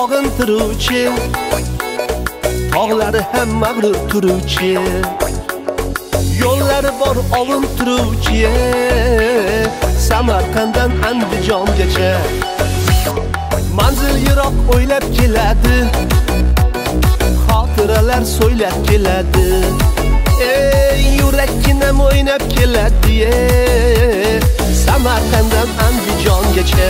sog'intiruvchi, tog'lari ham mag'rur turuvchi, yo'llari bor ovuntiruvchi, Samarqanddan Andijongacha manzil yiroq o'ylab keladi, xotiralar so'ylab keladi, yurakkinam o'ynab keladi, Samarqanddan Andijongacha,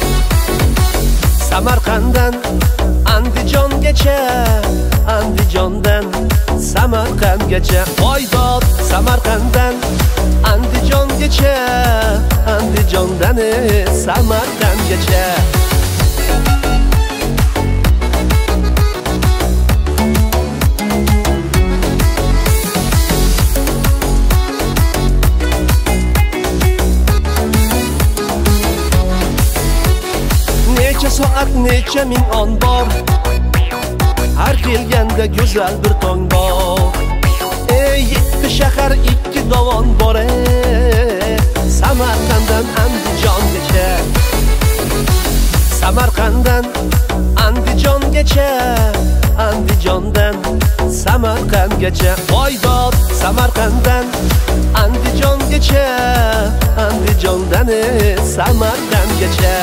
Samarqanddan Andijongacha, Andijondan Samarqandgacha, Voydod Samarqanddan Andijongacha, Andijondan Samarqandgacha. Necha soat, necha ming on bor, har kelganda go'zal bir tong bor. Yetti shahar, ikki dovon bor, Samarqanddan Andijongacha, Samarqanddan Andijongacha, Andijondan Samarqandgacha, Voydod Samarqanddan Andijongacha, Andijondan Samarqandgacha.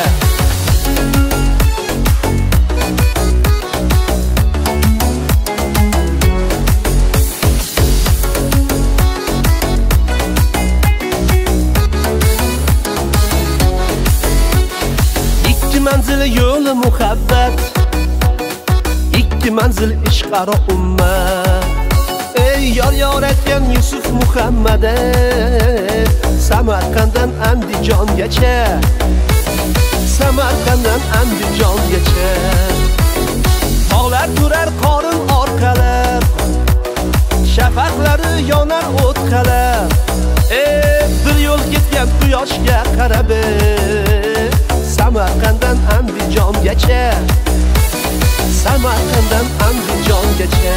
Manzil yo'li muhabbat, ikki manzil ishqaro ummat. Yor yor aytgan Yusuf Muhammad, Samarqanddan Andijongacha, Samarqanddan Andijongacha. Tog'lar turar qorin orqalab, shafaqlari yonar o'tqalab, bir yo'l ketgan quyoshga qarab, Samarqanddan Andijongacha, Samarqanddan Andijongacha.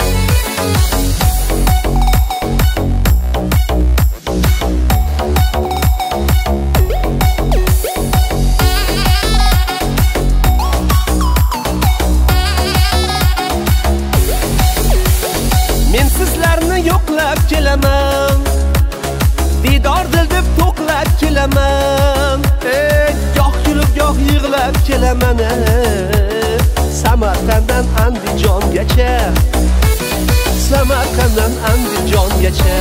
Men sizlarni yo'qlab kelaman, didor dil deb to'qlab kelaman, goh yig'lab kelaman, Samarqanddan Andijongacha, Samarqanddan Andijongacha,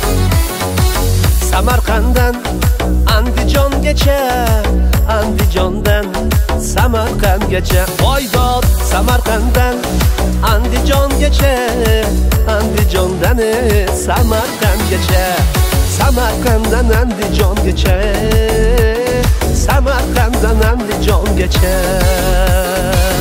Samarqanddan Andijongacha, Andijondan Samarqandgacha, Voydod Samarqanddan Andijongacha, Andijondan Samarqandgacha, Samarqanddan Andijongacha, Samarqanddan Andijongacha.